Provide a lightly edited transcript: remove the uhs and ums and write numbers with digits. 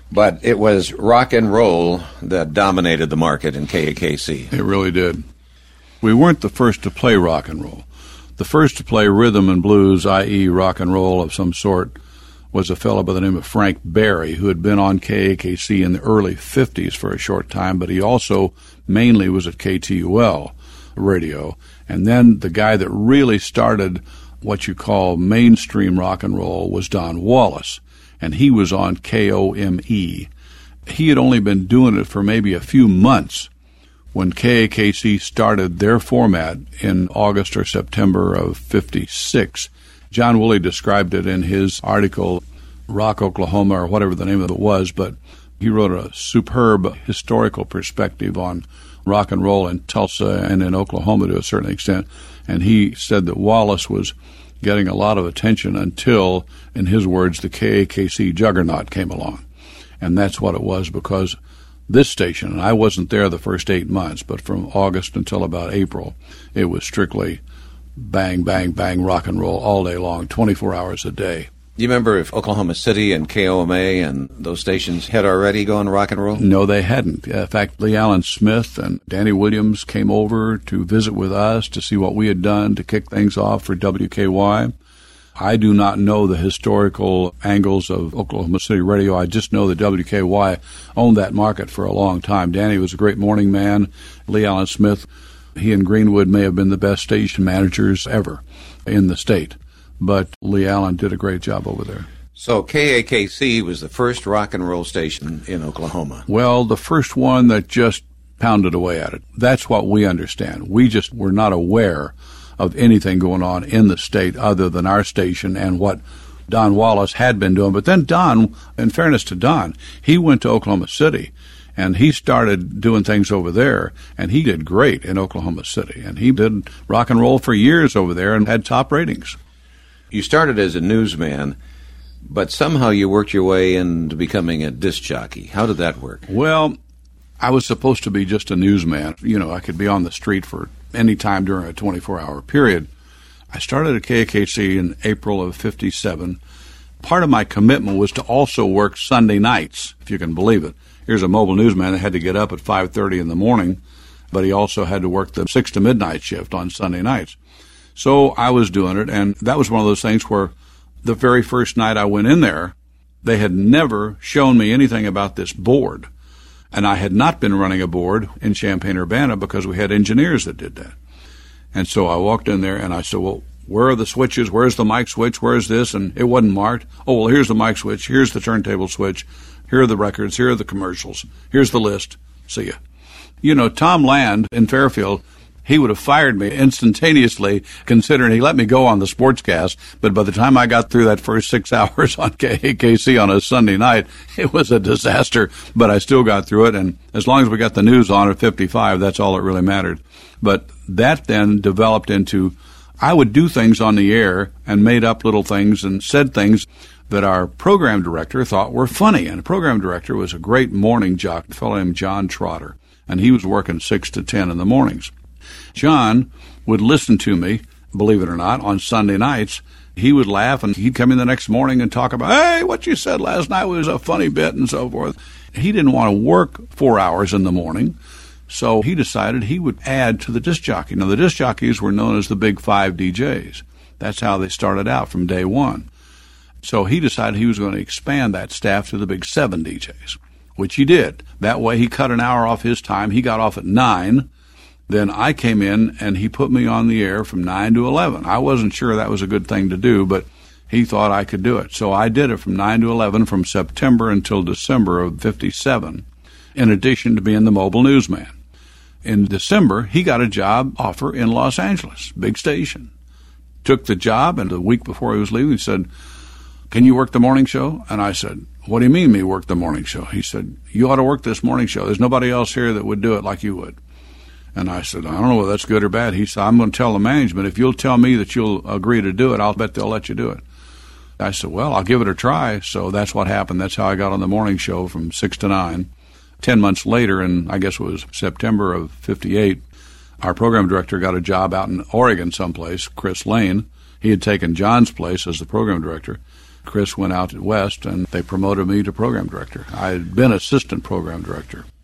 But it was rock and roll that dominated the market in KAKC. It really did. We weren't the first to play rock and roll. The first to play rhythm and blues, i.e. rock and roll of some sort, was a fellow by the name of Frank Berry, who had been on KAKC in the early 50s for a short time, but he also mainly was at KTUL radio. And then the guy that really started what you call mainstream rock and roll was Don Wallace, and he was on KOME. He had only been doing it for maybe a few months when KAKC started their format in August or September of 56. John Woolley described it in his article, Rock, Oklahoma, or whatever the name of it was, but he wrote a superb historical perspective on rock and roll in Tulsa and in Oklahoma to a certain extent, and he said that Wallace was getting a lot of attention until, in his words, the KAKC juggernaut came along. And that's what it was, because this station, and I wasn't there the first 8 months, but from August until about April, it was strictly bang, bang, bang, rock and roll all day long, 24 hours a day. Do you remember if Oklahoma City and KOMA and those stations had already gone rock and roll? No, they hadn't. In fact, Lee Allen Smith and Danny Williams came over to visit with us to see what we had done to kick things off for WKY. I do not know the historical angles of Oklahoma City radio. I just know that WKY owned that market for a long time. Danny was a great morning man. Lee Allen Smith, he and Greenwood may have been the best station managers ever in the state. But Lee Allen did a great job over there. So KAKC was the first rock and roll station in Oklahoma. Well, the first one that just pounded away at it. That's what we understand. We just were not aware of anything going on in the state other than our station and what Don Wallace had been doing. But then Don, in fairness to Don, he went to Oklahoma City, and he started doing things over there, and he did great in Oklahoma City. And he did rock and roll for years over there and had top ratings. You started as a newsman, but somehow you worked your way into becoming a disc jockey. How did that work? Well, I was supposed to be just a newsman. You know, I could be on the street for any time during a 24-hour period. I started at KAKC in April of 57. Part of my commitment was to also work Sunday nights, if you can believe it. Here's a mobile newsman that had to get up at 5:30 in the morning, but he also had to work the 6 to midnight shift on Sunday nights. So I was doing it, and that was one of those things where the very first night I went in there, they had never shown me anything about this board. And I had not been running a board in Champaign-Urbana because we had engineers that did that. And so I walked in there and I said, well, where are the switches? Where's the mic switch? Where's this? And it wasn't marked. Oh, well, here's the mic switch. Here's the turntable switch. Here are the records. Here are the commercials. Here's the list. See ya. You know, Tom Land in Fairfield, he would have fired me instantaneously, considering he let me go on the sportscast. But by the time I got through that first 6 hours on KAKC on a Sunday night, it was a disaster. But I still got through it, and as long as we got the news on at 55, that's all that really mattered. But that then developed into, I would do things on the air and made up little things and said things that our program director thought were funny. And the program director was a great morning jock, a fellow named John Trotter, and he was working 6 to 10 in the mornings. John would listen to me, believe it or not, on Sunday nights. He would laugh, and he'd come in the next morning and talk about, hey, what you said last night was a funny bit and so forth. He didn't want to work 4 hours in the morning, so he decided he would add to the disc jockey. Now, the disc jockeys were known as the Big Five DJs. That's how they started out from day one. So he decided he was going to expand that staff to the Big Seven DJs, which he did. That way he cut an hour off his time. He got off at 9. Then I came in, and he put me on the air from 9 to 11. I wasn't sure that was a good thing to do, but he thought I could do it. So I did it from 9 to 11 from September until December of 57, in addition to being the mobile newsman. In December, he got a job offer in Los Angeles, big station. Took the job, and the week before he was leaving, he said, can you work the morning show? And I said, what do you mean me work the morning show? He said, you ought to work this morning show. There's nobody else here that would do it like you would. And I said, I don't know whether that's good or bad. He said, I'm going to tell the management, if you'll tell me that you'll agree to do it, I'll bet they'll let you do it. I said, well, I'll give it a try. So that's what happened. That's how I got on the morning show from 6 to 9. 10 months later, and I guess it was September of 58, our program director got a job out in Oregon someplace, Chris Lane. He had taken John's place as the program director. Chris went out west, and they promoted me to program director. I had been assistant program director.